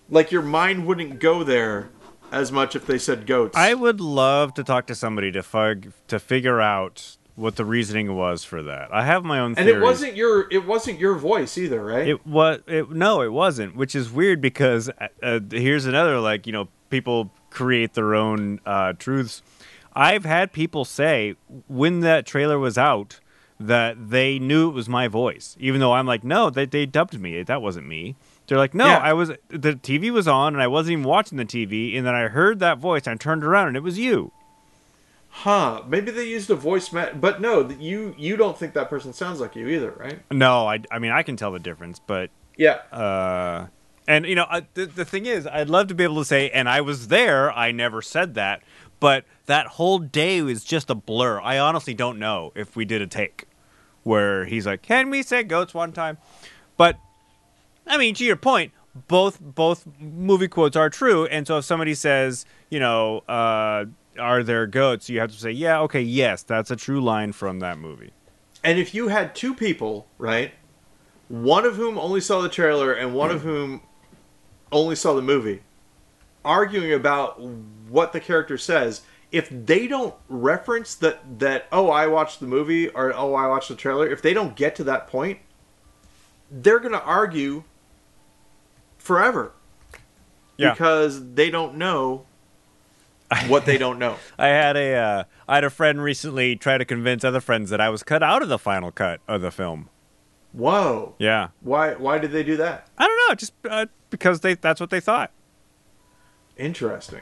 Like your mind wouldn't go there as much if they said goats. I would love to talk to somebody to figure out what the reasoning was for that. I have my own and theories. it wasn't your voice either, right? No, it wasn't, which is weird because here's another, like, people create their own truths. I've had people say when that trailer was out that they knew it was my voice, even though I'm like, no, they dubbed me. That wasn't me. They're like, no, Yeah. the TV was on and I wasn't even watching the TV, and then I heard that voice and I turned around and it was you. Huh? Maybe they used a voice but no, you don't think that person sounds like you either, right? No, I mean, I can tell the difference, but Yeah. and the thing is, I'd love to be able to say, and I was there. I never said that, but that whole day was just a blur. I honestly don't know if we did a take where he's like, "Can we say goats one time?" But I mean, to your point, both movie quotes are true, and so if somebody says, "Are there goats?" you have to say, "Yeah, okay, yes, that's a true line from that movie." And if you had two people, right, one of whom only saw the trailer and one of whom only saw the movie, arguing about what the character says, if they don't reference that oh, I watched the movie, or oh, I watched the trailer, if they don't get to that point, they're going to argue forever. Yeah. Because they don't know what they don't know. I had a friend recently try to convince other friends that I was cut out of the final cut of the film. Whoa. Yeah. Why did they do that? I don't know, just because that's what they thought. Interesting.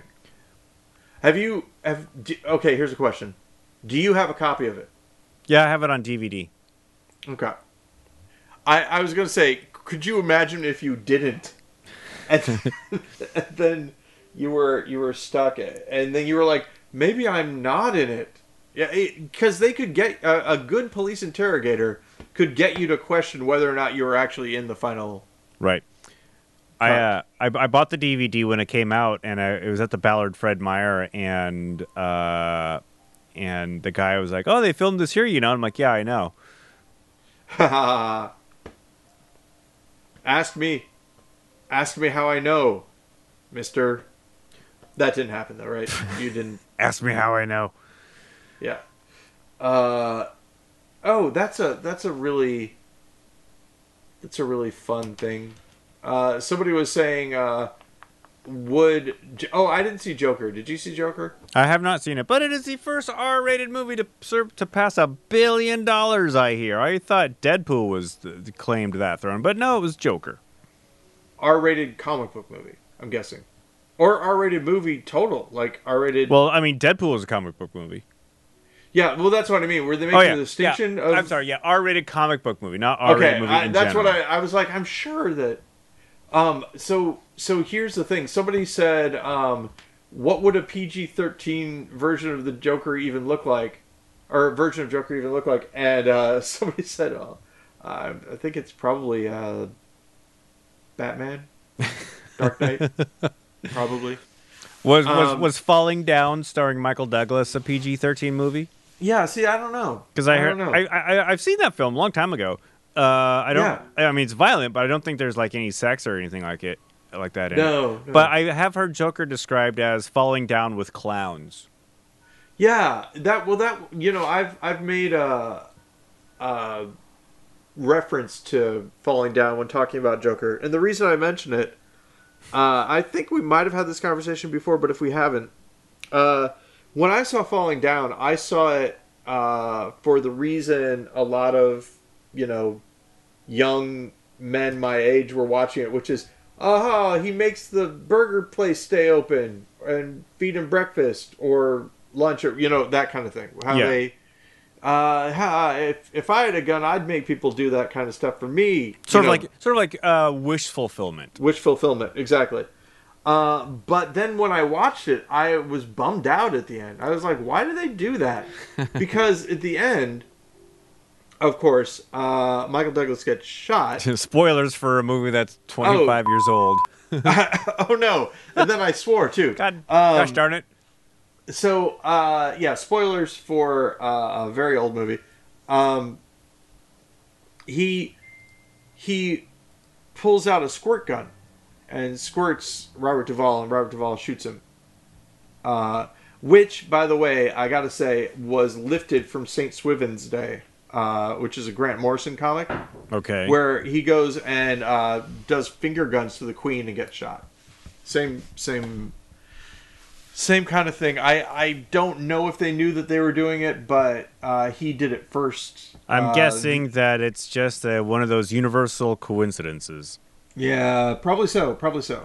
Okay, here's a question. Do you have a copy of it? Yeah, I have it on DVD. Okay. I was going to say, could you imagine if you didn't? And then you were stuck, and then you were like, maybe I'm not in it. Yeah, because they could get a good police interrogator could get you to question whether or not you were actually in the final. Right. I bought the DVD when it came out, and it was at the Ballard Fred Meyer, and the guy was like, "Oh, they filmed this here, I'm like, "Yeah, I know." Ask me how I know, Mister. That didn't happen though, right? You didn't. Ask me how I know. Yeah. Oh, that's a really fun thing. Somebody was saying, I didn't see Joker. Did you see Joker? I have not seen it, but it is the first R-rated movie to pass $1 billion. I hear. I thought Deadpool was claimed that throne, but no, it was Joker. R-rated comic book movie, I'm guessing, or R-rated movie total, like R-rated. Well, I mean, Deadpool was a comic book movie. Yeah, well, that's what I mean. Were they making a distinction? Yeah. I'm sorry. Yeah, R-rated comic book movie, not R-rated movie in that's general. what I was like. I'm sure that. So here's the thing. Somebody said, what would a PG-13 version of the Joker even look like, or version of Joker even look like? And somebody said, I think it's probably Batman, Dark Knight, probably. Was Falling Down, starring Michael Douglas, a PG-13 movie? Yeah. See, I don't know. Because I've seen that film a long time ago. I don't. Yeah. I mean, it's violent, but I don't think there's like any sex or anything like that in it. No. But I have heard Joker described as falling down with clowns. Yeah, I've made a reference to Falling Down when talking about Joker, and the reason I mention it, I think we might have had this conversation before, but if we haven't, when I saw Falling Down, I saw it for the reason a lot of young men my age were watching it, which is, he makes the burger place stay open and feed him breakfast or lunch, or that kind of thing. If I had a gun, I'd make people do that kind of stuff for me. Sort of like wish fulfillment. Wish fulfillment, exactly. But then when I watched it, I was bummed out at the end. I was like, why do they do that? Because at the end, of course, Michael Douglas gets shot. Spoilers for a movie that's 25 years old. Oh, no. And then I swore, too. Gosh darn it. So, spoilers for a very old movie. He pulls out a squirt gun and squirts Robert Duvall, and Robert Duvall shoots him. Which, by the way, I gotta say, was lifted from St. Swithin's Day, which is a Grant Morrison comic, Okay. where he goes and does finger guns to the Queen and gets shot. Same kind of thing. I don't know if they knew that they were doing it, but he did it first. I'm guessing that it's just one of those universal coincidences. Yeah, probably so.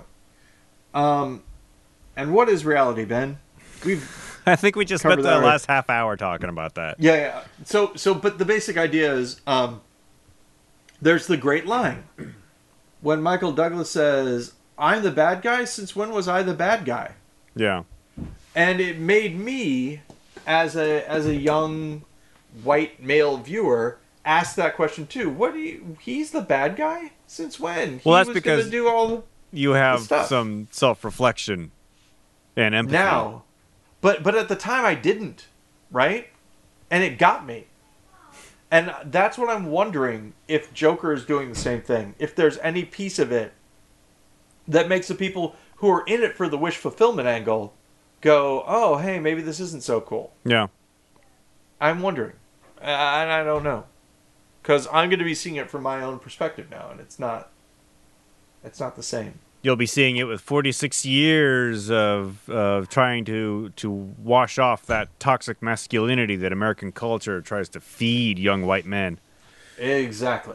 And what is reality, Ben? I think we just spent covered the that last half hour talking about that. Yeah. But the basic idea is, there's the great line when Michael Douglas says, "I'm the bad guy. Since when was I the bad guy?" Yeah. And it made me, as a young white male viewer, ask that question too. He's the bad guy? Since when? Well, that's was because gonna do all you have stuff. some self-reflection and empathy. now. But at the time I didn't, right? And it got me. And that's what I'm wondering, if Joker is doing the same thing. If there's any piece of it that makes the people who are in it for the wish fulfillment angle go, "Oh, hey, maybe this isn't so cool." Yeah. I'm wondering. And I don't know. Because I'm going to be seeing it from my own perspective now, and it's not the same. You'll be seeing it with 46 years of trying to wash off that toxic masculinity that American culture tries to feed young white men. Exactly.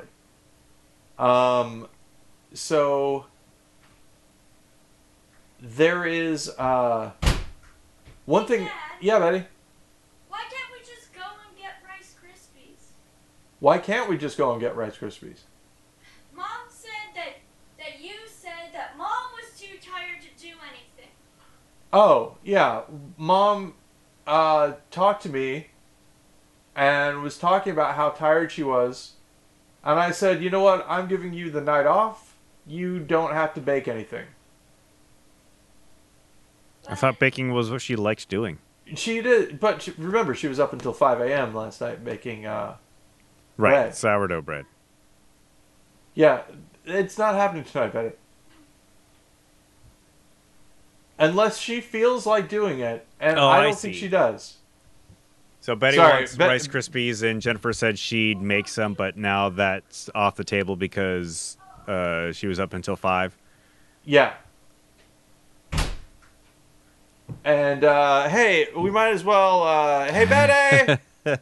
So there is one thing. Dad? Yeah, Betty. Why can't we just go and get Rice Krispies? Why can't we just go and get Rice Krispies? Mom said that you said that Mom was too tired to do anything. Oh, yeah. Mom talked to me and was talking about how tired she was. And I said, "You know what? I'm giving you the night off. You don't have to bake anything." I thought baking was what she liked doing. She did, but remember, she was up until 5 a.m. last night making Right, bread. sourdough bread. Yeah, it's not happening tonight, Betty. Unless she feels like doing it, and Oh, I I don't think see. she does. So Betty Sorry, wants Rice Krispies, and Jennifer said she'd make some, but now that's off the table because she was up until 5. Yeah. And, hey, we might as well, hey, Betty!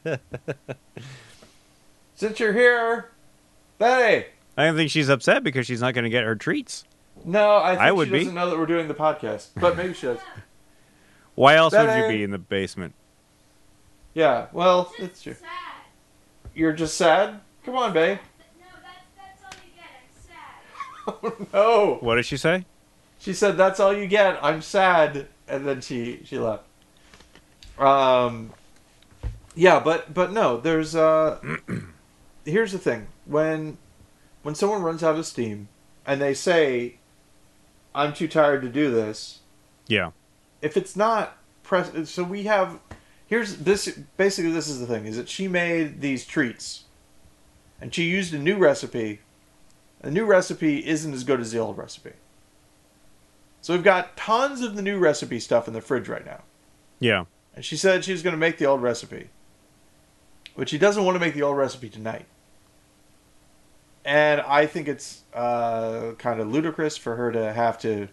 Since you're here, Betty! I don't think she's upset because she's not going to get her treats. No, I think would she be. doesn't know that we're doing the podcast, but maybe she does. Why else would you Betty! be in the basement? Yeah, well, Just it's true. sad. You're just sad? Come on, babe. No, that's all you get. I'm sad. Oh, no! What did she say? She said, "That's all you get. I'm sad," and then she left. Yeah, but no. There's here's the thing: when someone runs out of steam and they say, "I'm too tired to do this," Yeah. if it's not so we have. Here's this. Basically, this is the thing: is that she made these treats, and she used a new recipe. The new recipe isn't as good as the old recipe. So we've got tons of the new recipe stuff in the fridge right now. Yeah. And she said she was going to make the old recipe. But she doesn't want to make the old recipe tonight. And I think it's kind of ludicrous for her to have to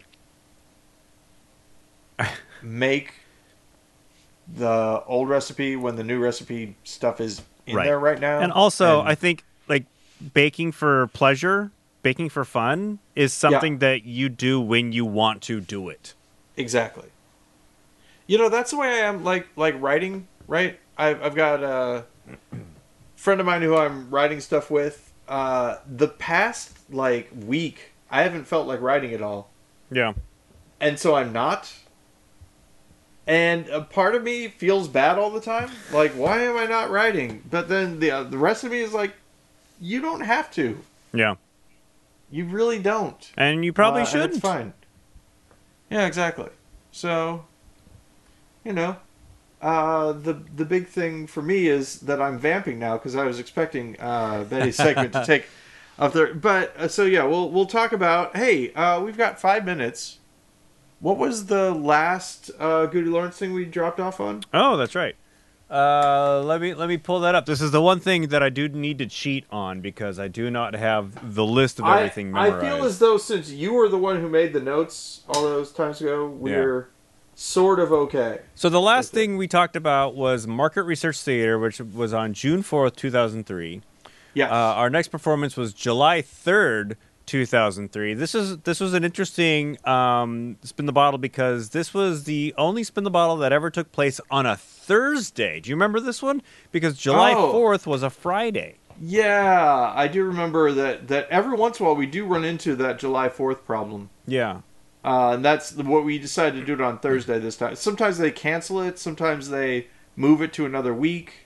make the old recipe when the new recipe stuff is in Right. there right now. And also, And- I think like baking for pleasure, baking for fun is something that you do when you want to do it. Exactly. You know, that's the way I am, like writing, right? I've got a friend of mine who I'm writing stuff with. The past, week, I haven't felt like writing at all. Yeah. And so I'm not. And a part of me feels bad all the time. Like, why am I not writing? But then the rest of me is like, you don't have to. Yeah. You really don't. And you probably And shouldn't. it's fine. Yeah, exactly. So, you know, the big thing for me is that I'm vamping now because I was expecting Betty's segment to take Up there, but so yeah, we'll talk about. Hey, we've got 5 minutes. What was the last Goody Lawrence thing we dropped off on? Oh, that's right. Let me pull that up. This is the one thing that I do need to cheat on because I do not have the list of everything memorized. I feel as though since you were the one who made the notes all those times ago, we're sort of okay. So the last thing we talked about was Market Research Theater, which was on June 4th, 2003. Yes. Our next performance was July 3rd, 2003. This was an interesting Spin the Bottle because this was the only Spin the Bottle that ever took place on a Thursday. Do you remember this one? Because July 4th was a Friday. Yeah, I do remember that every once in a while we do run into that July 4th problem. Yeah. And that's what we decided to do it on Thursday this time. Sometimes they cancel it. Sometimes they move it to another week.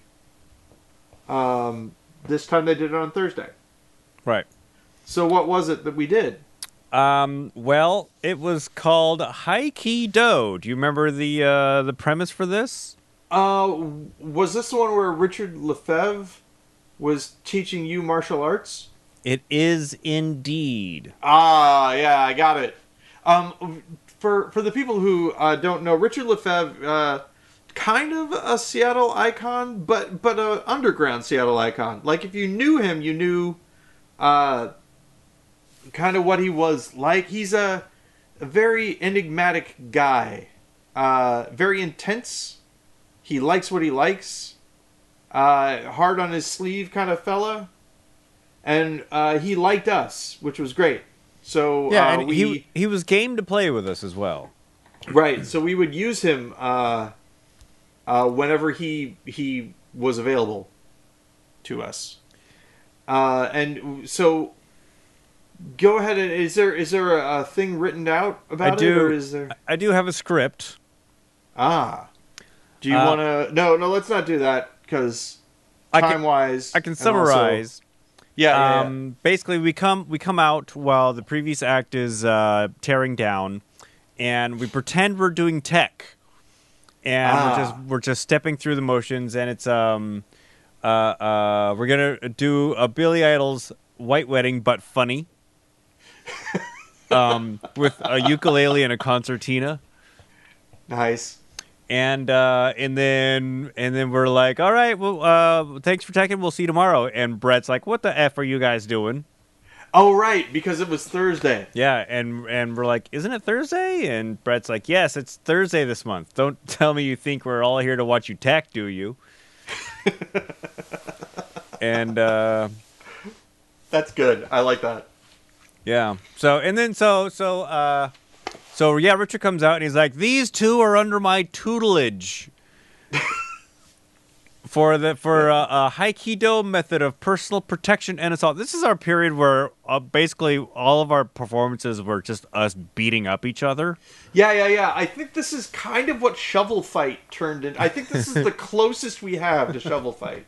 This time they did it on Thursday. Right. So what was it that we did? Well, it was called Haikido. Do you remember the premise for this? Was this the one where Richard Lefebvre was teaching you martial arts? It is indeed. Ah, yeah, I got it. For the people who don't know, Richard Lefebvre, kind of a Seattle icon, but a underground Seattle icon. Like if you knew him, you knew kind of what he was like. He's a very enigmatic guy, very intense. He likes what he likes. Hard on his sleeve kind of fella, and he liked us, which was great. So yeah, and he was game to play with us as well. Right. So we would use him whenever he was available to us. And so go ahead. And is there a thing written out about it? Or is there? I do have a script. Ah. Do you want to? No. Let's not do that because time wise, I can summarize. Yeah. Basically, we come out while the previous act is tearing down, and we pretend we're doing tech, and we're just stepping through the motions, and it's we're gonna do a Billy Idol's White Wedding, but funny, with a ukulele and a concertina. Nice. And then we're like, all right, well, thanks for checking. We'll see you tomorrow. And Brett's like, what the F are you guys doing? Oh, right, because it was Thursday. Yeah, and we're like, isn't it Thursday? And Brett's like, yes, it's Thursday this month. Don't tell me you think we're all here to watch you tech, do you? And that's good. I like that. Yeah. So yeah, Richard comes out and he's like, these two are under my tutelage for a Haikido method of personal protection and assault. This is our period where basically all of our performances were just us beating up each other. Yeah. I think this is kind of what Shovel Fight turned into. I think this is the closest we have to Shovel Fight.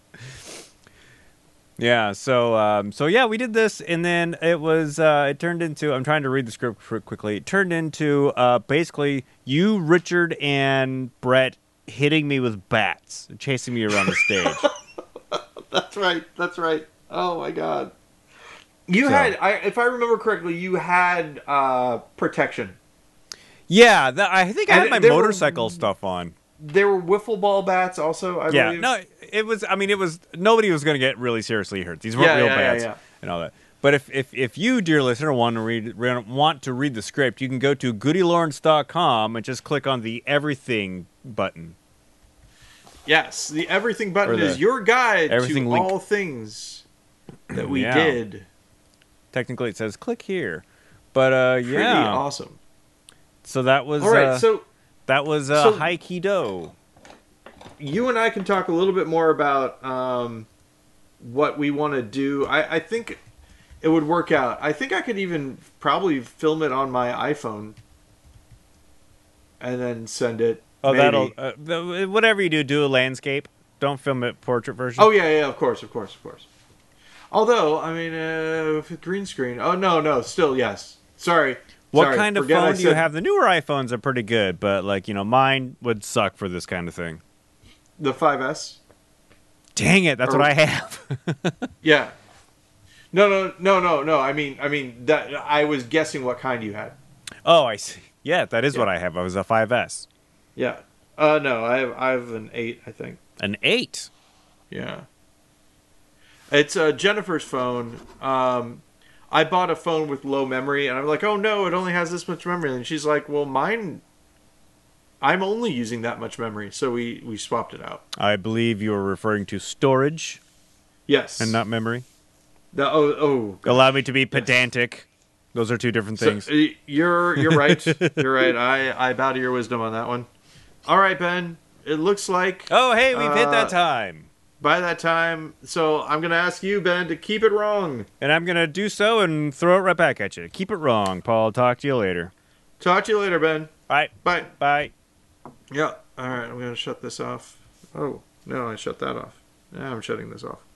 Yeah, so yeah, we did this, and then it turned into, I'm trying to read the script quickly, it turned into basically you, Richard, and Brett hitting me with bats, chasing me around the stage. That's right. Oh my god. Had, if I remember correctly, you had protection. Yeah, I think I had my motorcycle stuff on. There were wiffle ball bats also, I believe. No, it was nobody was going to get really seriously hurt. These weren't real bats and all that. But if you, dear listener, want to read the script, you can go to GoodyLawrence.com and just click on the Everything button. Yes, the Everything button is your guide to link. all things that we did. Technically, it says click here, but pretty awesome. So that was all right. That was Haikido. You and I can talk a little bit more about what we want to do. I think it would work out. I think I could even probably film it on my iPhone and then send it. Oh, maybe. That'll whatever you do a landscape. Don't film it portrait version. Oh yeah, of course. Although, I mean, green screen. Oh no, still yes. Sorry. What kind of phone do you have? The newer iPhones are pretty good, but mine would suck for this kind of thing. The 5S? Dang it, that's what I have. Yeah. No. I mean that I was guessing what kind you had. Oh, I see. Yeah, that is Yeah. what I have. I was a 5S. Yeah. No, I have an 8, I think. An 8? Yeah. It's Jennifer's phone. I bought a phone with low memory, and I'm like, oh no, it only has this much memory. And she's like, well, mine, I'm only using that much memory, so we swapped it out. I believe you are referring to storage Yes. and not memory. Oh. God. Allow me to be pedantic. Those are two different things. So, you're right. You're right. I bow to your wisdom on that one. All right, Ben. It looks like Oh, hey, we've hit that time. by that time, so I'm gonna ask you, Ben, to keep it wrong. And I'm going to do so and throw it right back at you. Keep it wrong, Paul. Talk to you later. Talk to you later, Ben. All right. Bye. Bye. Yeah. All right. I'm gonna shut this off. Oh no, I shut that off. Now I'm shutting this off.